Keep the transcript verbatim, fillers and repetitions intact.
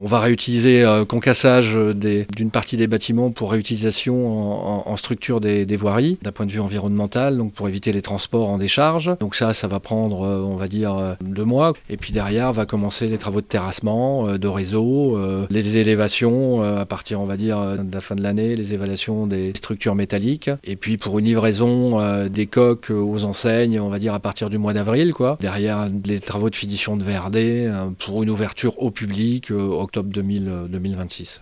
On va réutiliser euh, concassage des- d'une partie des bâtiments pour réutilisation en, en- en structure des, des voiries, d'un point de vue environnemental, donc pour éviter les transports en décharge. Donc ça, ça va prendre, euh, on va dire, euh, deux mois. Et puis derrière, va commencer les travaux de terrassement, euh, de réseau, euh, les élévations euh, à partir, on va dire, euh, de la fin de l'année, les évaluations des structures métalliques. Et puis pour une livraison euh, des coques aux enseignes, on va dire à partir du mois d'avril, quoi. Derrière, les travaux de finition de V R D euh, pour une ouverture au public, euh, octobre deux mille, euh, deux mille vingt-six.